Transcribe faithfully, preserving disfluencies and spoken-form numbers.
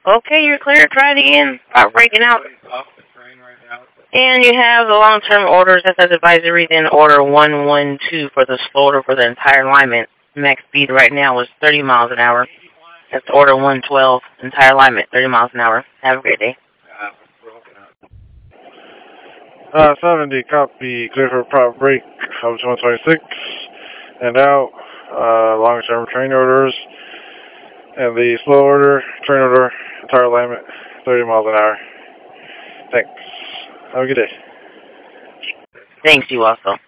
Okay, you're clear. Try it again. Stop breaking out. Off the train right now. And you have the long-term orders as advisory, then order one one two for the slow order for the entire alignment. Max speed right now is thirty miles an hour. That's order one twelve, entire alignment, thirty miles an hour. Have a great day. Uh, seventy, copy, clear for prop break, Hubs one twenty-six, and out, uh, long-term train orders, and the slow order, train order, entire alignment, thirty miles an hour. Thanks. Have a good day. Thanks, you also.